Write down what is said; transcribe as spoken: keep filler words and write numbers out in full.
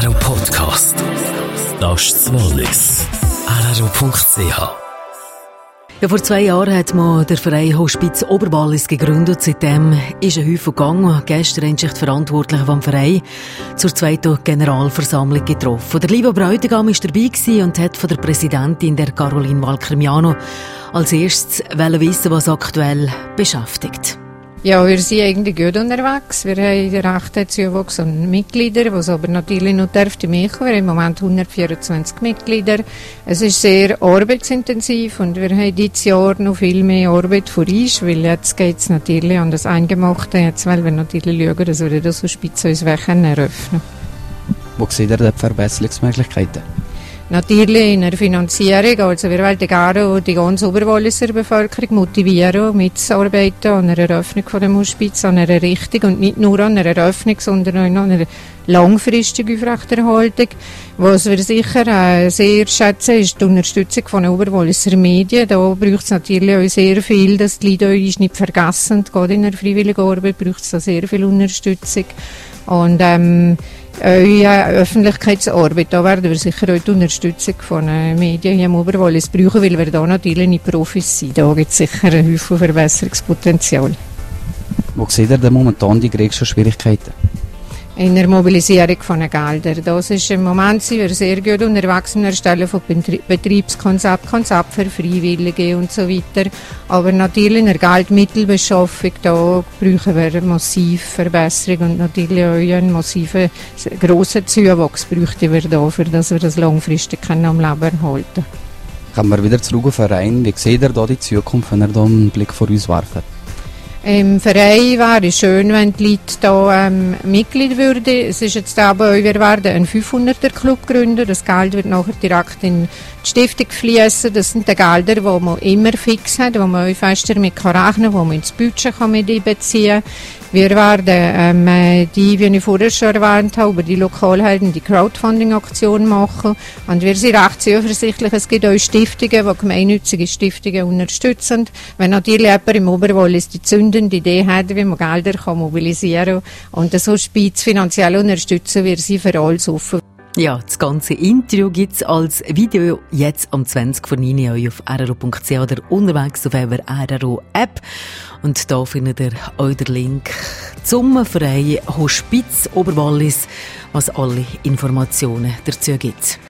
R R O Podcast. Das ist das Wallis. R R O Punkt C H. Ja, vor zwei Jahren hat man den Verein Hospiz Oberwallis gegründet. Seitdem ist ein Häufig gegangen. Gestern haben sich die Verantwortlichen vom Verein zur zweiten Generalversammlung getroffen. Der liebe Bräutigam war dabei und hat von der Präsidentin, der Caroline Valcarmiano, als erstes wissen, was aktuell beschäftigt. Ja, wir sind eigentlich gut unterwegs. Wir haben acht Zuwachs an Mitgliedern, was aber natürlich noch dürfte mehr. Wir haben im Moment hundertvierundzwanzig Mitglieder. Es ist sehr arbeitsintensiv und wir haben dieses Jahr noch viel mehr Arbeit vor uns, weil jetzt geht es natürlich an das Eingemachte, jetzt weil wir natürlich schauen, dass wir das Hospiz uns eröffnen. Wo seht ihr die Verbesserungsmöglichkeiten? Natürlich in der Finanzierung, also wir wollen gerne die ganze Oberwalliser Bevölkerung motivieren, mitzuarbeiten an einer Eröffnung von dem Hospiz, an einer Richtung und nicht nur an einer Eröffnung, sondern auch an einer langfristigen Aufrechterhaltung. Was wir sicher äh, sehr schätzen, ist die Unterstützung von den Oberwalliser Medien. Da braucht es natürlich auch sehr viel, dass die Leute uns nicht vergessen. Gerade in der freiwilligen Arbeit braucht es da sehr viel Unterstützung. Und ähm, eure Öffentlichkeitsarbeit, da werden wir sicher auch die Unterstützung von den Medien hier im Oberwallis brauchen, weil wir da natürlich nicht Profis sind. Da gibt es sicher einen Haufen Verbesserungspotenzial. Wo seht ihr denn momentan die größten Schwierigkeiten? In der Mobilisierung von den Geldern. Das ist im Moment sind wir sehr gut unterwegs im Erstellen von Betriebskonzept, Konzept für Freiwillige und so weiter. Aber natürlich in der Geldmittelbeschaffung, da brauchen wir massiv Verbesserung und natürlich auch einen massiven, grossen Zuwachs bräuchten wir da, für dass wir das langfristig am Leben erhalten können. Kommen wir wieder zurück auf den Verein. Wie seht ihr da die Zukunft, wenn ihr da einen Blick vor uns werft? Im Verein wäre es schön, wenn die Leute da ähm, Mitglied würden. Es ist jetzt aber, wir werden einen fünfhunderter Club gründen. Das Geld wird nachher direkt in die Stiftung fließen. Das sind die Gelder, die man immer fix hat, wo man fest damit kann rechnen kann, die man ins Budget kann mit einbeziehen kann. Wir werden ähm, die, wie ich vorher schon erwähnt habe, über die Lokalhelden die Crowdfunding-Aktion machen. Und wir sind recht zuversichtlich. Es gibt auch Stiftungen, die gemeinnützige Stiftungen unterstützen. Wenn natürlich jemand im Oberwallis die zündende Idee hat, wie man Gelder kann mobilisieren kann und das Hospiz finanziell unterstützen, wir sind für alles offen. Ja, das ganze Interview gibt es als Video jetzt am zwanzig vor neun Uhr auf R R O Punkt C H oder unterwegs auf der R R O App. Und da findet ihr auch den Link zum Verein Hospiz Oberwallis, was alle Informationen dazu gibt.